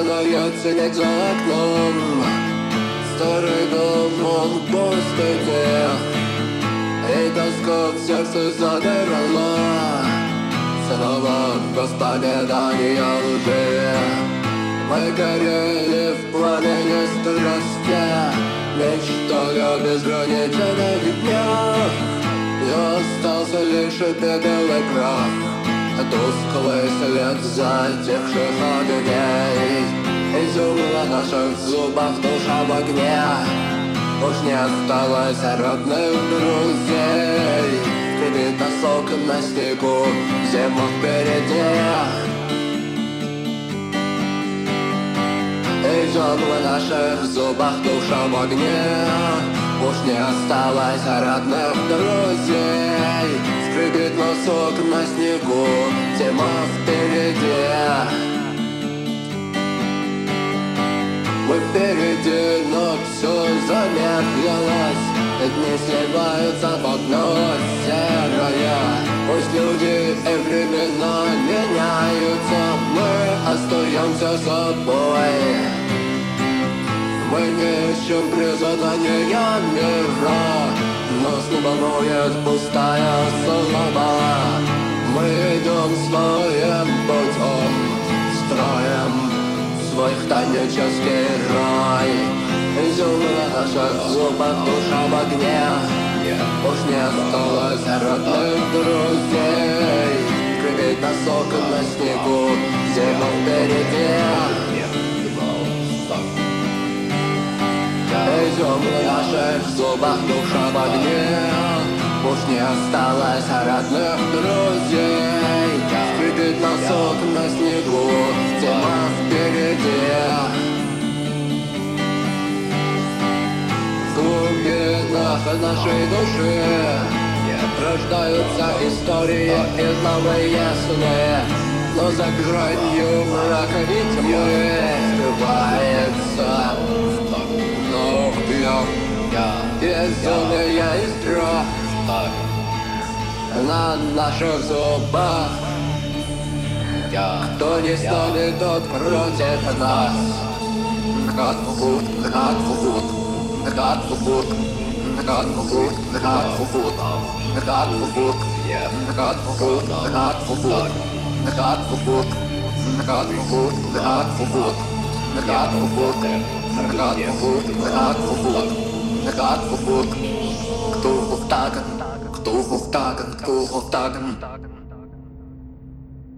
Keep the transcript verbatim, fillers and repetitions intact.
Начинает синеть за окном. Старый дом, он в пустоте, и тоска в сердце замерла. Снова воспоминания лжи. Мы горели в пламени страсти, мечтая о безграничных днях. И остался лишь белый прах, тусклый след затихших огней. Изюм на наших зубах, душа в огне. Уж не осталось родных друзей. Кипит носок на снегу, зима впереди. Изюм в наших зубах, душа в огне. Уж не осталось родных друзей. Скрипит носок на снегу, зима впереди. Мы впереди, но все замедлилось. Дни сливаются в одно серое. Пусть люди и времена меняются, мы остаемся собой. Мы не ищем признания мира, нас не волнует пустая слова. Мы идем своим путем, строим свой хтонический рай. Изюм на наших зубах, душа в огне. Уж не осталось родных друзей. Крепит носок на снегу, зима впереди. Изюм на наших зубах, душа в огне. Уж не осталось родных друзей. Скрипит носок на снегу, зима впереди. В глубинах нашей души рождаются истории и новые сны. Но за гранью мрака и тьмы скрывается новая безумие и страх на наших зубах. Кто не станет, тот против нас. Хат-фут, хат-фут, хат-фут, хат-фут, хат-фут, хат-фут, хат-фут, хат-фут, хат-фут, хат-фут, хат-фут, хат-фут, хат-фут, хат-фут, хат-фут. Кто в таган, кто в таган, кто в таган.